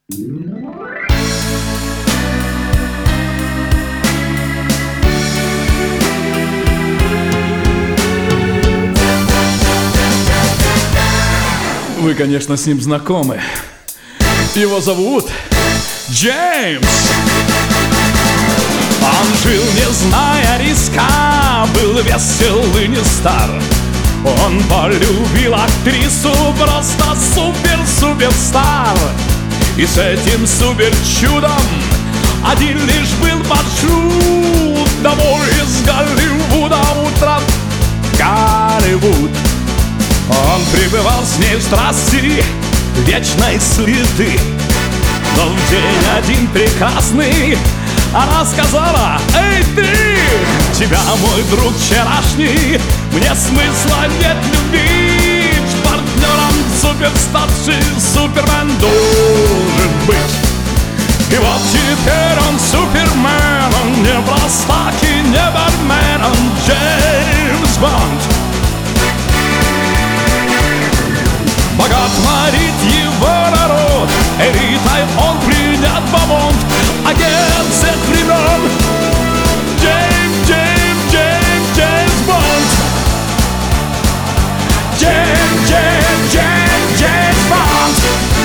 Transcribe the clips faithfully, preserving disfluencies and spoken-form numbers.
Вы, конечно, с ним знакомы. Его зовут Джеймс. Он жил, не зная риска, был весел и не стар. Он полюбил актрису, просто супер-суперстар. И с этим супер-чудом один лишь был маршрут домой из Голливуда, утром Голливуд. Он пребывал с ней в страсти вечной суеты. Но в день один прекрасный она сказала: «Эй, ты! Тебя, мой друг вчерашний, мне смысла нет любить. Партнером суперстарший супермен должен быть». И вот теперь он супермен, он не простак и не бармен, он Джеймс Бонд. Богат творит его народ, элитой он принят бомонд. Агент всех времен, Джеймс, Джеймс, Джеймс, Джеймс Бонд. Джеймс, Джеймс, Джеймс, Джеймс Бонд.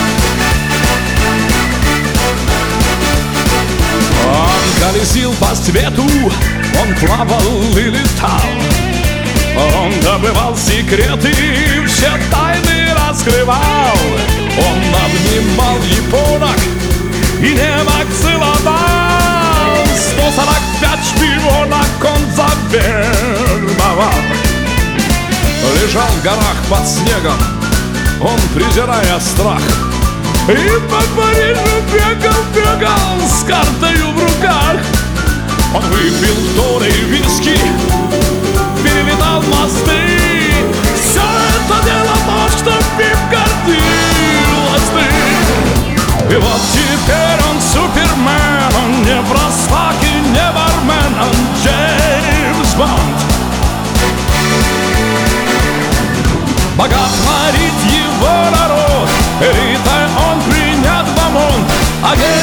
Он колесил по свету, он плавал и летал. Он добывал секреты, все тайны раскрывал. Он обнимал японок и немок целовал. Сто сорок пять шпионок он завербовал. Лежал в горах под снегом, он, презирая страх, и по Парижу бегал, бегал с картою в руках. Он выпил второй виски, перелетал мосты. Все это дело то, что им гордилась ты. И вот теперь он супермен, он не простак и не бармен, он Джеймс Бонд. Богат творит его народ, элитой он принят в омонд. Агент